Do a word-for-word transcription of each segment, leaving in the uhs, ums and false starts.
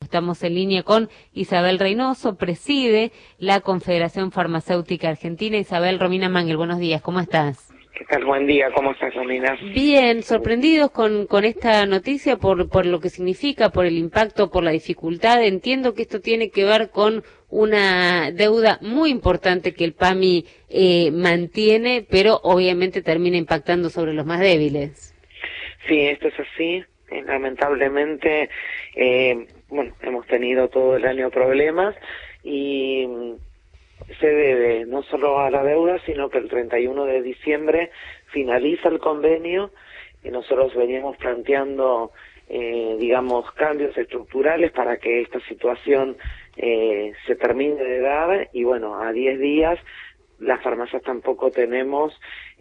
Estamos en línea con Isabel Reynoso, preside la Confederación Farmacéutica Argentina. Isabel, Romina Mangel, buenos días, ¿cómo estás? ¿Qué tal? Buen día, ¿cómo estás, Romina? Bien, sorprendidos con, con esta noticia por, por lo que significa, por el impacto, por la dificultad. Entiendo que esto tiene que ver con una deuda muy importante que el PAMI eh, mantiene, pero obviamente termina impactando sobre los más débiles. Sí, esto es así. Eh, lamentablemente, eh, bueno, hemos tenido todo el año problemas y se debe no solo a la deuda, sino que el treinta y uno de diciembre finaliza el convenio y nosotros veníamos planteando, eh, digamos, cambios estructurales para que esta situación eh, se termine de dar y bueno, a diez días las farmacias tampoco tenemos,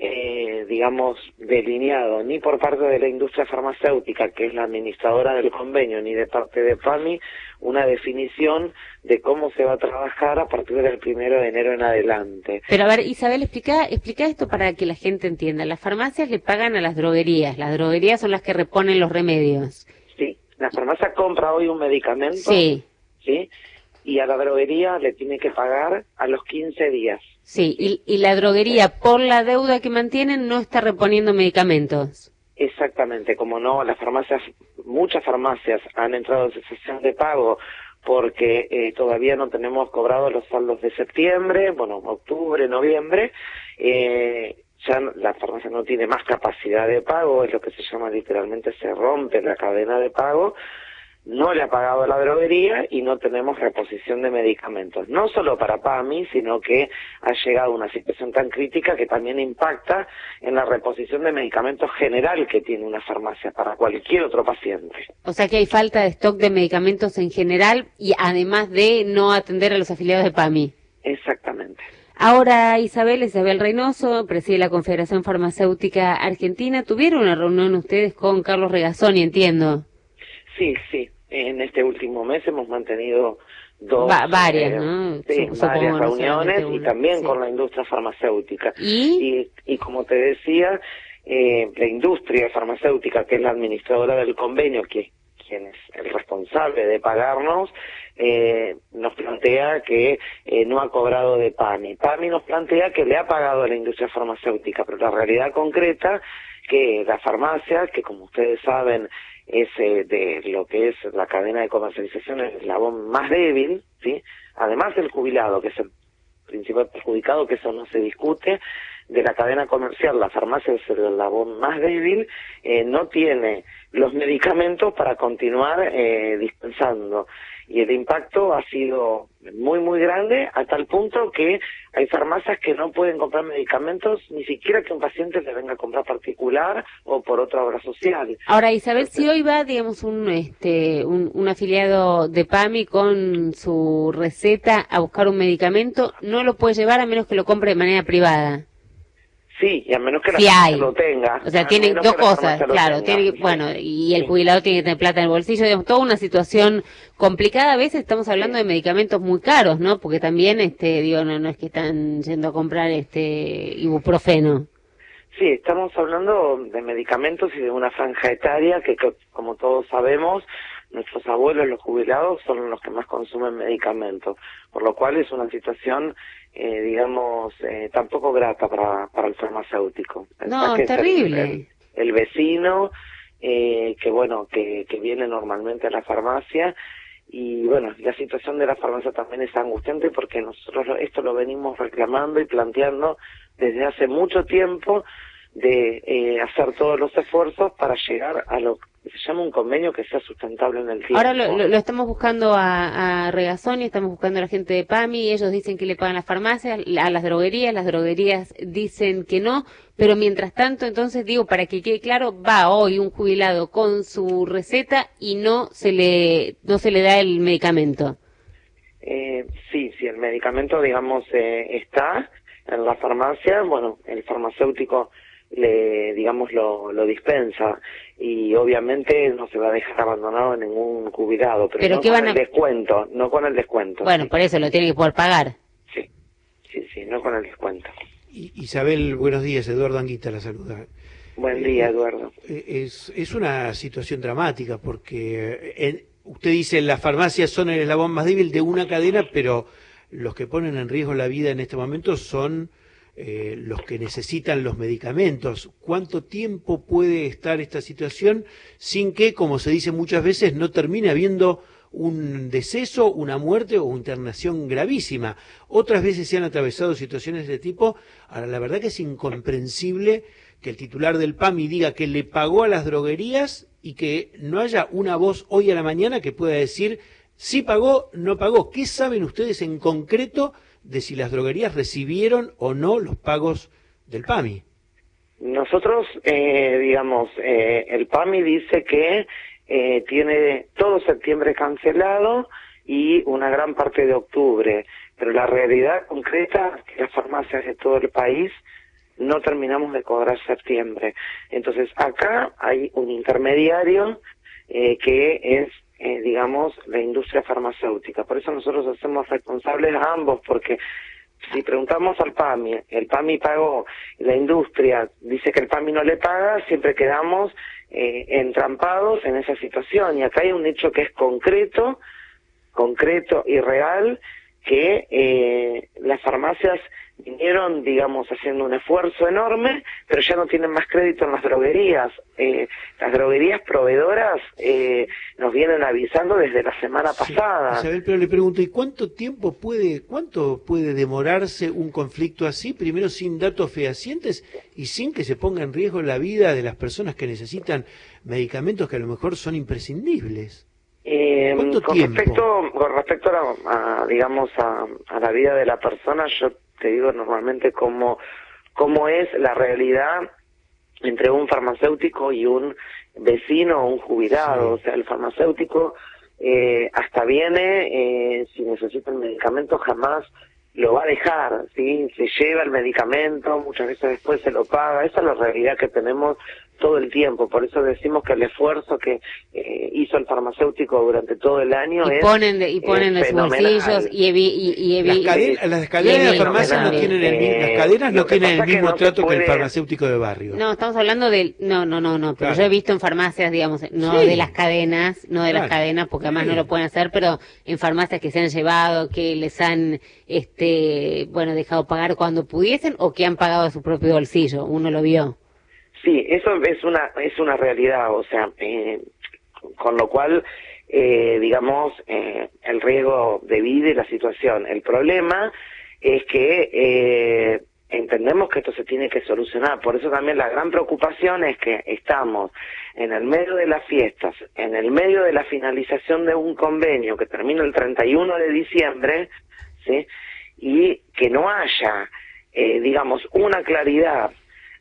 eh, digamos, delineado ni por parte de la industria farmacéutica, que es la administradora del convenio, ni de parte de PAMI, una definición de cómo se va a trabajar a partir del primero de enero en adelante. Pero a ver, Isabel, explica, explica esto para que la gente entienda. Las farmacias le pagan a las droguerías, las droguerías son las que reponen los remedios. Sí, la farmacia compra hoy un medicamento, sí, ¿sí? Y a la droguería le tiene que pagar a los quince días. Sí, y, y la droguería, por la deuda que mantienen, no está reponiendo medicamentos. Exactamente, como no, las farmacias, muchas farmacias han entrado en cesación de pago porque eh, todavía no tenemos cobrados los saldos de septiembre, bueno, octubre, noviembre, eh, ya la farmacia no tiene más capacidad de pago, es lo que se llama literalmente, se rompe la cadena de pago. No le ha pagado a la droguería y no tenemos reposición de medicamentos. No solo para PAMI, sino que ha llegado una situación tan crítica que también impacta en la reposición de medicamentos general que tiene una farmacia para cualquier otro paciente. O sea que hay falta de stock de medicamentos en general y además de no atender a los afiliados de PAMI. Exactamente. Ahora, Isabel, Isabel Reynoso, preside la Confederación Farmacéutica Argentina. ¿Tuvieron una reunión ustedes con Carlos Regazzoni, entiendo? Sí, sí. En este último mes hemos mantenido dos, Va, varias, eh, ¿no? sí, Supongo, varias no reuniones una, y también sí. con la industria farmacéutica. ¿Y? Y, y como te decía, eh, la industria farmacéutica, que es la administradora del convenio, que quien es el responsable de pagarnos, eh, nos plantea que eh, no ha cobrado de PAMI. PAMI nos plantea que le ha pagado a la industria farmacéutica, pero la realidad concreta que la farmacia, que como ustedes saben es eh, de lo que es la cadena de comercialización, el eslabón más débil, ¿sí? Además del jubilado, que es el principal perjudicado, que eso no se discute, de la cadena comercial, la farmacia es el eslabón más débil, eh, no tiene los medicamentos para continuar eh, dispensando. Y el impacto ha sido muy, muy grande, a tal punto que hay farmacias que no pueden comprar medicamentos, ni siquiera que un paciente le venga a comprar particular o por otra obra social. Ahora, Isabel, si hoy va, digamos, un, este, un, un afiliado de PAMI con su receta a buscar un medicamento, no lo puede llevar a menos que lo compre de manera privada. Sí, y a menos que la sí farmacia hay. lo tenga. O sea, tiene dos cosas, claro, tiene, bueno, y el sí. jubilado tiene que tener plata en el bolsillo, digamos, toda una situación complicada. A veces estamos hablando sí. de medicamentos muy caros, ¿no? Porque también, este, digo, no, no es que están yendo a comprar este ibuprofeno. Sí, estamos hablando de medicamentos y de una franja etaria que, que, como todos sabemos, nuestros abuelos, los jubilados, son los que más consumen medicamentos, por lo cual es una situación, eh, digamos, eh, tampoco grata para, para el farmacéutico. No, es terrible. El, el vecino, eh, que bueno, que, que viene normalmente a la farmacia, y bueno, la situación de la farmacia también es angustiante porque nosotros esto lo venimos reclamando y planteando desde hace mucho tiempo, de eh, hacer todos los esfuerzos para llegar a lo que se llama un convenio que sea sustentable en el tiempo. Ahora lo, lo, lo estamos buscando a, a Regazzoni, estamos buscando a la gente de PAMI, ellos dicen que le pagan las farmacias, a las droguerías, las droguerías dicen que no, pero mientras tanto, entonces digo, para que quede claro, va hoy un jubilado con su receta y no se le, no se le da el medicamento. Eh, sí, sí, el medicamento, digamos, eh, está en la farmacia, bueno, el farmacéutico le, digamos, lo, lo dispensa y obviamente no se va a dejar abandonado en ningún jubilado, pero, ¿Pero no qué con van a... el descuento, no con el descuento. Bueno, sí. Por eso lo tiene que poder pagar. Sí, sí, sí, no con el descuento. Isabel, buenos días, Eduardo Anguita la saluda. Buen día, Eduardo. Eh, es, es una situación dramática porque en usted dice las farmacias son el eslabón más débil de una cadena, pero los que ponen en riesgo la vida en este momento son eh, los que necesitan los medicamentos. ¿Cuánto tiempo puede estar esta situación sin que, como se dice muchas veces, no termine habiendo un deceso, una muerte o internación gravísima? Otras veces se han atravesado situaciones de tipo. Ahora, la verdad que es incomprensible que el titular del PAMI diga que le pagó a las droguerías y que no haya una voz hoy a la mañana que pueda decir si pagó, no pagó. ¿Qué saben ustedes en concreto de si las droguerías recibieron o no los pagos del PAMI? Nosotros, eh, digamos, eh, el PAMI dice que eh, tiene todo septiembre cancelado y una gran parte de octubre, pero la realidad concreta es que las farmacias de todo el país no terminamos de cobrar septiembre. Entonces, acá hay un intermediario eh, que es, eh, digamos, la industria farmacéutica. Por eso nosotros hacemos responsables a ambos, porque si preguntamos al PAMI, el PAMI pagó, y la industria dice que el PAMI no le paga, siempre quedamos eh, entrampados en esa situación. Y acá hay un hecho que es concreto, concreto y real, que eh, las farmacias vinieron, digamos, haciendo un esfuerzo enorme, pero ya no tienen más crédito en las droguerías. Eh, las droguerías proveedoras eh, nos vienen avisando desde la semana Sí, pasada. Isabel, pero le pregunto, ¿y cuánto tiempo puede, cuánto puede demorarse un conflicto así, primero sin datos fehacientes y sin que se ponga en riesgo la vida de las personas que necesitan medicamentos que a lo mejor son imprescindibles? Eh, ¿Cuánto con tiempo? respecto, con respecto a, la, a digamos, a, a la vida de la persona, yo te digo normalmente cómo, cómo es la realidad entre un farmacéutico y un vecino o un jubilado. Sí. O sea, el farmacéutico eh, hasta viene, eh, si necesita el medicamento jamás lo va a dejar, ¿sí? Se lleva el medicamento, muchas veces después se lo paga. Esa es la realidad que tenemos todo el tiempo. Por eso decimos que el esfuerzo que eh, hizo el farmacéutico durante todo el año y es ponen de, y ponen es de sus bolsillos y evi, y, y evi, las cadenas, las cadenas de la farmacia no tienen el mismo, las cadenas no tienen el mismo no trato puede... que el farmacéutico de barrio. No, estamos hablando del, no, no, no, no, pero claro. yo he visto en farmacias, digamos, no sí. de las cadenas, no de claro. las cadenas, porque además sí. no lo pueden hacer, pero en farmacias que se han llevado, que les han, este, bueno, dejado pagar cuando pudiesen o que han pagado a su propio bolsillo, uno lo vio. Sí, eso es una es una realidad, o sea, eh, con lo cual, eh, digamos, eh, el riesgo de vida y la situación. El problema es que eh, entendemos que esto se tiene que solucionar, por eso también la gran preocupación es que estamos en el medio de las fiestas, en el medio de la finalización de un convenio que termina el treinta y uno de diciembre, ¿sí? Y que no haya, eh, digamos, una claridad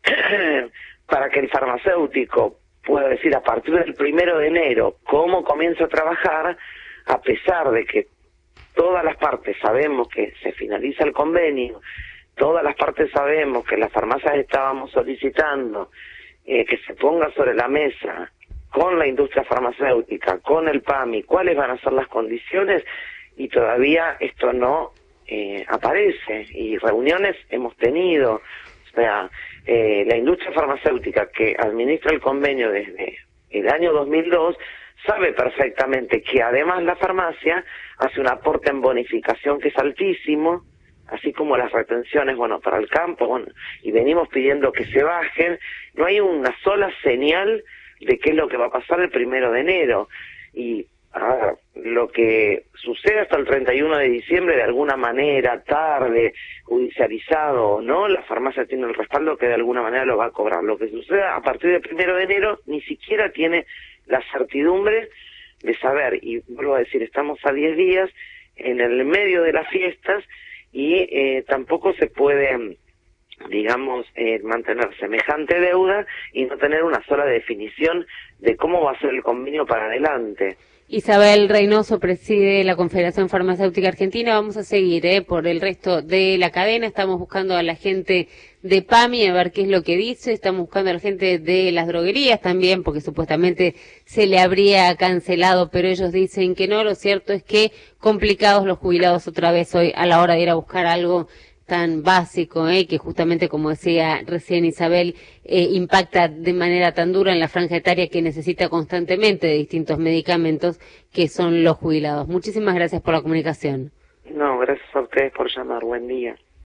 para que el farmacéutico pueda decir a partir del primero de enero cómo comienza a trabajar, a pesar de que todas las partes sabemos que se finaliza el convenio, todas las partes sabemos que las farmacias estábamos solicitando eh, que se ponga sobre la mesa con la industria farmacéutica, con el PAMI, cuáles van a ser las condiciones, y todavía esto no eh, aparece, y reuniones hemos tenido. O sea, eh, la industria farmacéutica que administra el convenio desde el año dos mil dos sabe perfectamente que además la farmacia hace un aporte en bonificación que es altísimo, así como las retenciones, bueno, para el campo, bueno, y venimos pidiendo que se bajen. No hay una sola señal de qué es lo que va a pasar el primero de enero. Y ahora, lo que sucede hasta el treinta y uno de diciembre, de alguna manera, tarde, judicializado o no, la farmacia tiene el respaldo que de alguna manera lo va a cobrar. Lo que suceda a partir del primero de enero ni siquiera tiene la certidumbre de saber, y vuelvo a decir, estamos a diez días en el medio de las fiestas y eh, tampoco se puede, digamos, eh, mantener semejante deuda y no tener una sola definición de cómo va a ser el convenio para adelante. Isabel Reynoso preside la Confederación Farmacéutica Argentina. Vamos a seguir eh, por el resto de la cadena. Estamos buscando a la gente de PAMI a ver qué es lo que dice. Estamos buscando a la gente de las droguerías también, porque supuestamente se le habría cancelado, pero ellos dicen que no. Lo cierto es que complicados los jubilados otra vez hoy a la hora de ir a buscar algo tan básico, ¿eh? Que justamente, como decía recién Isabel, eh, impacta de manera tan dura en la franja etaria que necesita constantemente de distintos medicamentos, que son los jubilados. Muchísimas gracias por la comunicación. No, gracias a ustedes por llamar. Buen día.